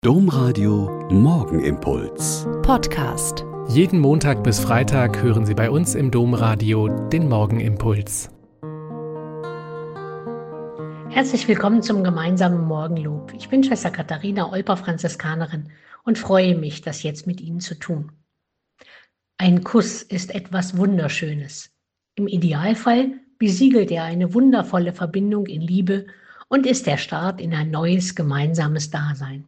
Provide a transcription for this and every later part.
Domradio Morgenimpuls. Podcast. Jeden Montag bis Freitag hören Sie bei uns im Domradio den Morgenimpuls. Herzlich willkommen zum gemeinsamen Morgenlob. Ich bin Schwester Katharina Olper, Franziskanerin, und freue mich, das jetzt mit Ihnen zu tun. Ein Kuss ist etwas Wunderschönes. Im Idealfall besiegelt er eine wundervolle Verbindung in Liebe und ist der Start in ein neues gemeinsames Dasein.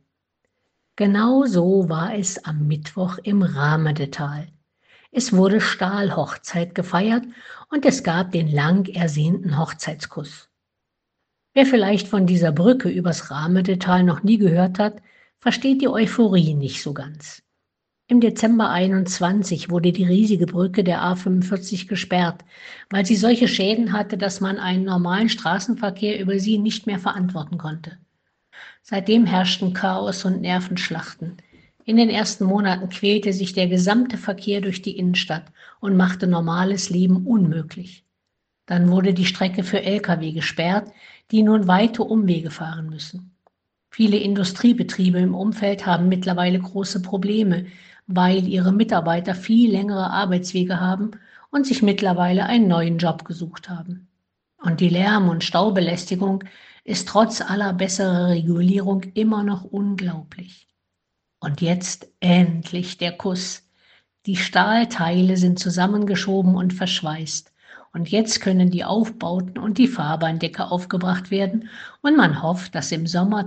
Genau so war es am Mittwoch im Ramedetal. Es wurde Stahlhochzeit gefeiert und es gab den lang ersehnten Hochzeitskuss. Wer vielleicht von dieser Brücke übers Ramedetal noch nie gehört hat, versteht die Euphorie nicht so ganz. Im Dezember 21 wurde die riesige Brücke der A45 gesperrt, weil sie solche Schäden hatte, dass man einen normalen Straßenverkehr über sie nicht mehr verantworten konnte. Seitdem herrschten Chaos und Nervenschlachten. In den ersten Monaten quälte sich der gesamte Verkehr durch die Innenstadt und machte normales Leben unmöglich. Dann wurde die Strecke für Lkw gesperrt, die nun weite Umwege fahren müssen. Viele Industriebetriebe im Umfeld haben mittlerweile große Probleme, weil ihre Mitarbeiter viel längere Arbeitswege haben und sich mittlerweile einen neuen Job gesucht haben. Und die Lärm- und Staubelästigung ist trotz aller besserer Regulierung immer noch unglaublich. Und jetzt endlich der Kuss. Die Stahlteile sind zusammengeschoben und verschweißt. Und jetzt können die Aufbauten und die Fahrbahndecke aufgebracht werden und man hofft, dass im Sommer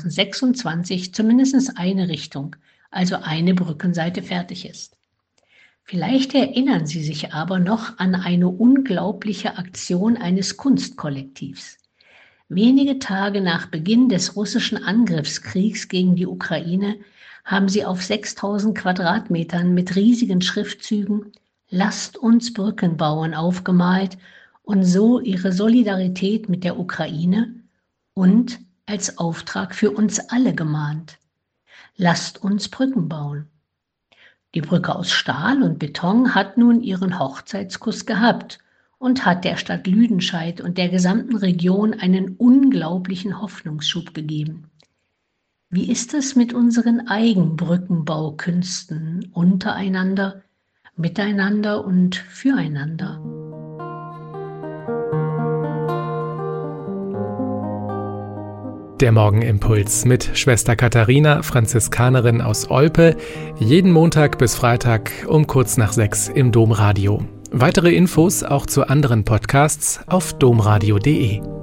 2026 zumindest eine Richtung, also eine Brückenseite, fertig ist. Vielleicht erinnern Sie sich aber noch an eine unglaubliche Aktion eines Kunstkollektivs. Wenige Tage nach Beginn des russischen Angriffskriegs gegen die Ukraine haben sie auf 6000 Quadratmetern mit riesigen Schriftzügen „Lasst uns Brücken bauen" aufgemalt und so ihre Solidarität mit der Ukraine und als Auftrag für uns alle gemahnt. Lasst uns Brücken bauen. Die Brücke aus Stahl und Beton hat nun ihren Hochzeitskuss gehabt und hat der Stadt Lüdenscheid und der gesamten Region einen unglaublichen Hoffnungsschub gegeben. Wie ist es mit unseren Eigenbrückenbaukünsten untereinander, miteinander und füreinander? Der Morgenimpuls mit Schwester Katharina, Franziskanerin aus Olpe, jeden Montag bis Freitag um kurz nach 6 im Domradio. Weitere Infos auch zu anderen Podcasts auf domradio.de.